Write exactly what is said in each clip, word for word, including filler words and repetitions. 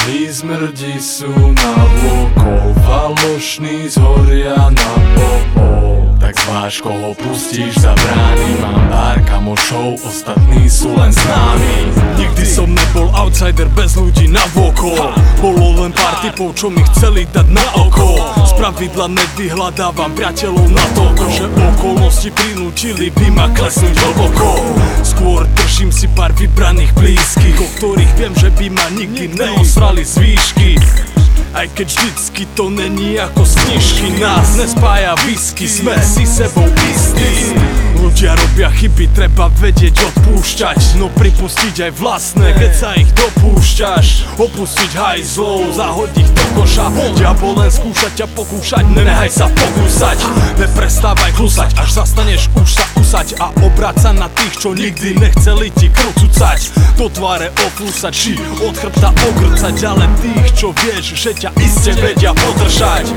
Sami zmrdi sú navôkol, falošný zhoria na popol. Tak zváž, koho pustíš za brány. Mám pár kamošov, ostatní sú len známi. Nikdy som nebol outsider bez ľudí navôkol. Bolo len pár typov, čo mi chceli dať na oko. Spravidla nevyhľadávam priateľov na toľko, že okolnosti prinútili by ma klesnúť hlboko. Skôr držím si pár vybraných blízkych, o ktorých viem, že by ma nikdy neosrali z výšky. Aj keď vždycky to není ako z knižky. Nás nespája whisky, sme si sebou istí. Ľudia robia chyby, treba vedieť odpúšťať. No pripustiť aj vlastné, keď sa ich dopúšťaš. Opustiť hajzlov, zahodiť ich do koša. Diabol len skúšať ťa pokúšať, nenehaj sa pokúsať. Neprestávaj klusať, až zastaneš už sa usať. A obráť sa na tých, čo nikdy nechceli ti krv cucať. Do tváre ofúsať, či od chrbta ogrcať. Ale tých, čo vieš, že ťa iste vedia podržať.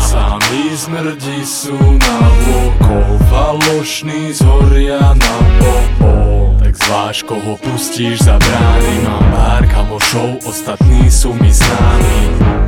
Sami zmrdi sú navôkol, falošný zhoria na popol. Tak zváž, koho pustíš za brány. Mám pár kamošov, ostatní sú mi známi.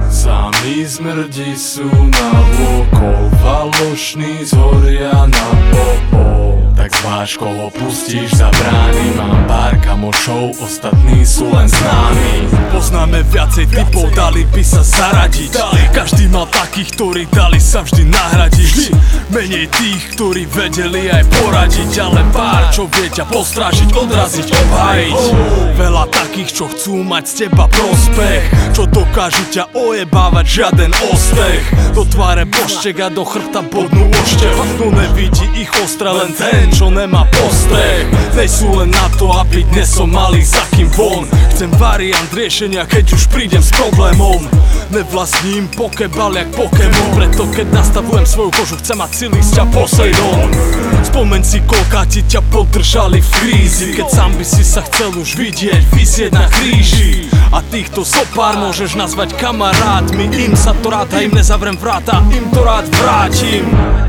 Sami zmrdi sú navôkol, falošný zhoria na popol. Tak zváž, koho pustíš za brány. Mám pár kamošov, ostatní sú len známi. Poznáme viacej typov, dali by sa zaradiť. Každý mal takých, ktorí dali sa vždy nahradiť. Menej tých, ktorí vedeli aj poradiť. Ale pár, čo vie ťa postrážiť, odraziť, obhájiť. Veľa takých, čo chcú mať z teba prospech, čo dokážu ťa ojebávať, žiaden ostech. Do tváre poštek a do chrbta bodnú oštev. No nevidí ich ostre len ten, čo nemá postreh. Nej sú len na to, aby dnes som mali za kým von. Chcem variant riešenia, keď už prídem s problémom. Nevlastním pokebal jak Pokémon, preto keď nastavujem svoju kožu, chcem mať sily z ťa Poseidon. Spomeň si, koľká ti ťa podržali v krízi, keď sám by si sa chcel už vidieť visieť na kríži. A týchto sopár môžeš nazvať kamarátmi. Im sa to rád a im nezavrem vráta, im to rád vrátim.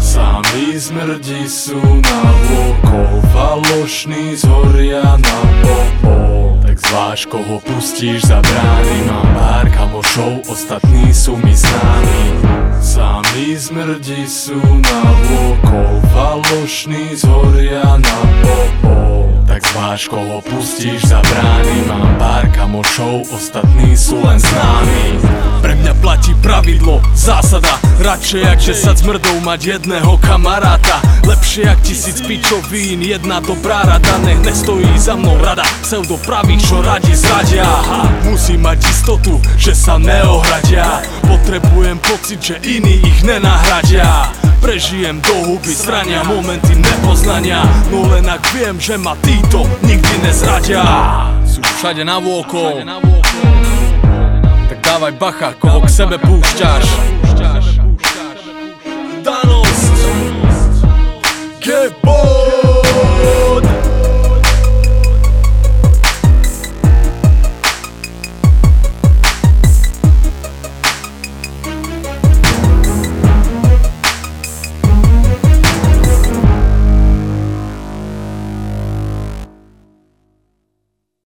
Sami zmrdi sú navôkol, falošný zhoria na popol. Tak zváž, koho pustíš za brány. Mám pár kamošov, ostatní sú mi známi. Sami zmrdi sú navôkol, falošný zhoria na popol. Tak zváž, koho pustíš za brány. Mám pár kamošov, ostatní sú len známi. Pre mňa platí pravidlo, zásada. Radšej jak desať zmrdov mať jedného kamaráta. Lepšie jak tisíc pičovín, jedna dobrá rada. Nech nestojí za mnou rada pseudopravých, čo radi zradia. Musím mať istotu, že sa neohradia. Potrebujem pocit, že iní ich nenahradia. Prežijem do huby, zrania momenty nepoznania. No len ak viem, že ma títo nikdy nezradia. Sú všade navôkol, tak dávaj bacha, koho k sebe púšťaš.